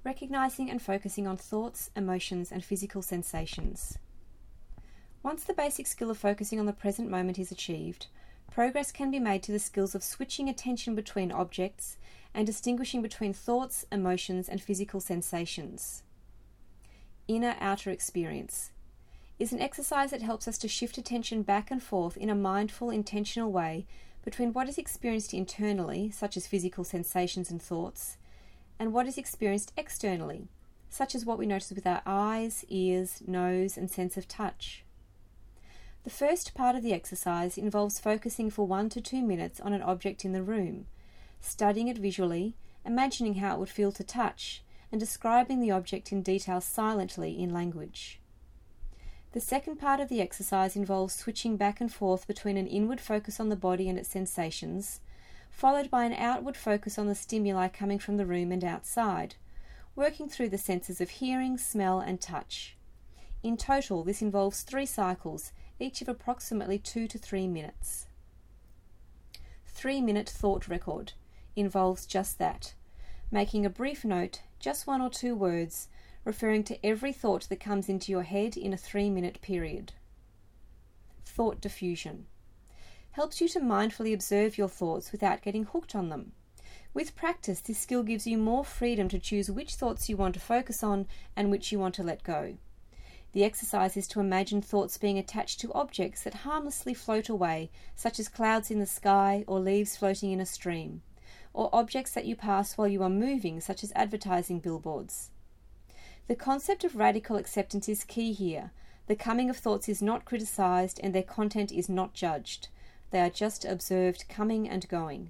recognizing and focusing on thoughts, emotions, and physical sensations. Once the basic skill of focusing on the present moment is achieved, progress can be made to the skills of switching attention between objects and distinguishing between thoughts, emotions, and physical sensations. Inner-outer experience is an exercise that helps us to shift attention back and forth in a mindful, intentional way between what is experienced internally, such as physical sensations and thoughts, and what is experienced externally, such as what we notice with our eyes, ears, nose, and sense of touch. The first part of the exercise involves focusing for 1 to 2 minutes on an object in the room, studying it visually, imagining how it would feel to touch, and describing the object in detail silently in language. The second part of the exercise involves switching back and forth between an inward focus on the body and its sensations, followed by an outward focus on the stimuli coming from the room and outside, working through the senses of hearing, smell, and touch. In total, this involves 3 cycles, each of approximately 2 to 3 minutes. 3-minute thought record involves just that, making a brief note, just 1 or 2 words, referring to every thought that comes into your head in a 3-minute period. Thought diffusion helps you to mindfully observe your thoughts without getting hooked on them. With practice, this skill gives you more freedom to choose which thoughts you want to focus on and which you want to let go. The exercise is to imagine thoughts being attached to objects that harmlessly float away, such as clouds in the sky or leaves floating in a stream, or objects that you pass while you are moving, such as advertising billboards. The concept of radical acceptance is key here. The coming of thoughts is not criticized and their content is not judged. They are just observed coming and going.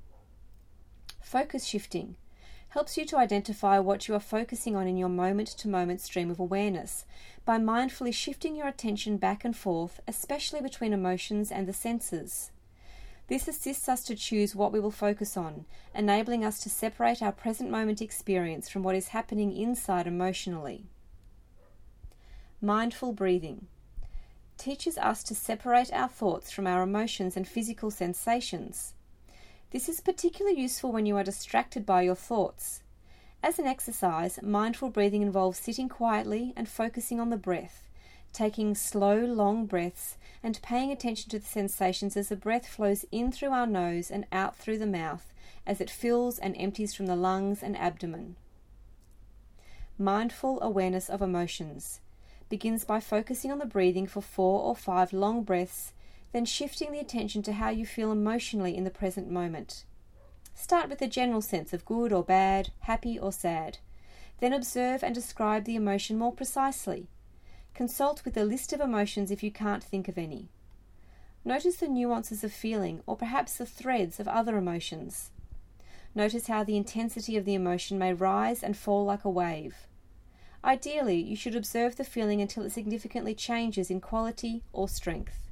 Focus shifting helps you to identify what you are focusing on in your moment-to-moment stream of awareness by mindfully shifting your attention back and forth, especially between emotions and the senses. This assists us to choose what we will focus on, enabling us to separate our present moment experience from what is happening inside emotionally. Mindful breathing teaches us to separate our thoughts from our emotions and physical sensations. This is particularly useful when you are distracted by your thoughts. As an exercise, mindful breathing involves sitting quietly and focusing on the breath, taking slow, long breaths and paying attention to the sensations as the breath flows in through our nose and out through the mouth as it fills and empties from the lungs and abdomen. Mindful awareness of emotions begins by focusing on the breathing for 4 or 5 long breaths, then shifting the attention to how you feel emotionally in the present moment. Start with a general sense of good or bad, happy or sad. Then observe and describe the emotion more precisely. Consult with a list of emotions if you can't think of any. Notice the nuances of feeling or perhaps the threads of other emotions. Notice how the intensity of the emotion may rise and fall like a wave. Ideally, you should observe the feeling until it significantly changes in quality or strength.